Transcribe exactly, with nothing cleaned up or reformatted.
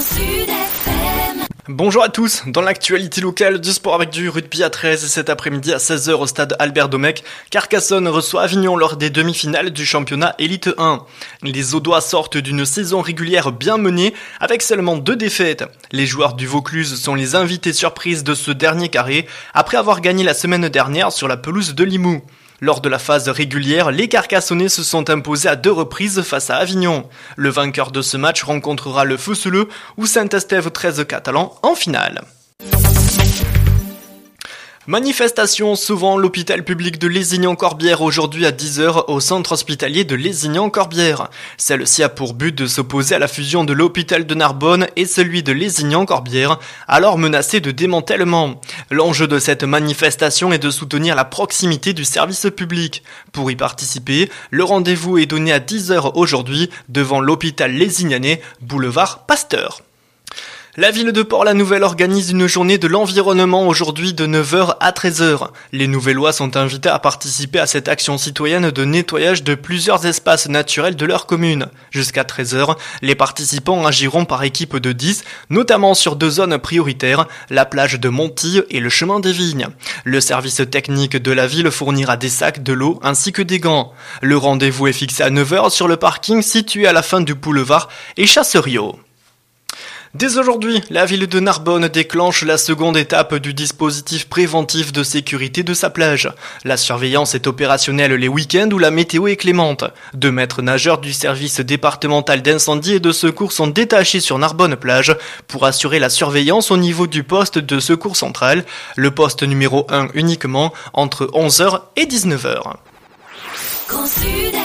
Bonjour à tous, dans l'actualité locale du sport avec du rugby à treize cet après-midi à seize heures au stade Albert Domecq, Carcassonne reçoit Avignon lors des demi-finales du championnat Élite un. Les Audois sortent d'une saison régulière bien menée avec seulement deux défaites. Les joueurs du Vaucluse sont les invités surprises de ce dernier carré après avoir gagné la semaine dernière sur la pelouse de Limoux. Lors de la phase régulière, les Carcassonnais se sont imposés à deux reprises face à Avignon. Le vainqueur de ce match rencontrera le Feuceleux ou Saint-Estève treize Catalan en finale. Manifestation souvent l'hôpital public de Lézignan-Corbière aujourd'hui à dix heures au centre hospitalier de Lézignan-Corbière. Celle-ci a pour but de s'opposer à la fusion de l'hôpital de Narbonne et celui de Lézignan-Corbière, alors menacé de démantèlement. L'enjeu de cette manifestation est de soutenir la proximité du service public. Pour y participer, le rendez-vous est donné à dix heures aujourd'hui devant l'hôpital lézignanais, boulevard Pasteur. La ville de Port-la-Nouvelle organise une journée de l'environnement aujourd'hui de neuf heures à treize heures. Les Nouvellois sont invités à participer à cette action citoyenne de nettoyage de plusieurs espaces naturels de leur commune. Jusqu'à treize heures, les participants agiront par équipe de dix, notamment sur deux zones prioritaires, la plage de Montille et le chemin des Vignes. Le service technique de la ville fournira des sacs, de l'eau ainsi que des gants. Le rendez-vous est fixé à neuf heures sur le parking situé à la fin du boulevard et Chasserio. Dès aujourd'hui, la ville de Narbonne déclenche la seconde étape du dispositif préventif de sécurité de sa plage. La surveillance est opérationnelle les week-ends où la météo est clémente. Deux maîtres nageurs du service départemental d'incendie et de secours sont détachés sur Narbonne-Plage pour assurer la surveillance au niveau du poste de secours central, le poste numéro un uniquement entre onze heures et dix-neuf heures.